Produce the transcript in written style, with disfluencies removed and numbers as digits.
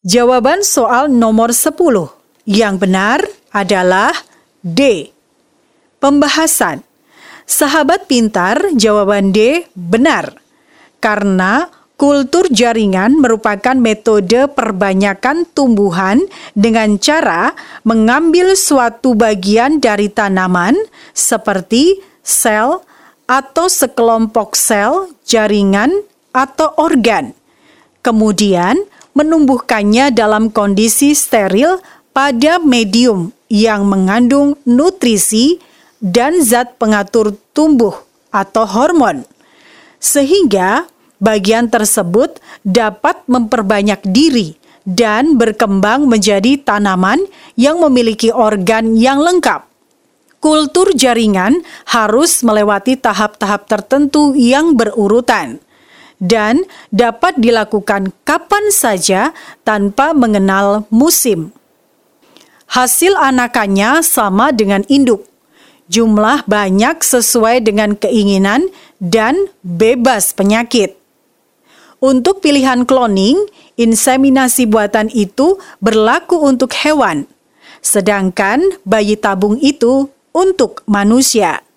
Jawaban soal nomor 10 yang benar adalah D. Pembahasan. Sahabat pintar, jawaban D benar. Karena kultur jaringan merupakan metode perbanyakan tumbuhan dengan cara mengambil suatu bagian dari tanaman seperti sel atau sekelompok sel, jaringan, atau organ. Kemudian menumbuhkannya dalam kondisi steril pada medium yang mengandung nutrisi dan zat pengatur tumbuh atau hormon. Sehingga bagian tersebut dapat memperbanyak diri dan berkembang menjadi tanaman yang memiliki organ yang lengkap. Kultur jaringan harus melewati tahap-tahap tertentu yang berurutan dan dapat dilakukan kapan saja tanpa mengenal musim. Hasil anakannya sama dengan induk. Jumlah banyak sesuai dengan keinginan dan bebas penyakit. Untuk pilihan cloning, inseminasi buatan itu berlaku untuk hewan, sedangkan bayi tabung itu untuk manusia.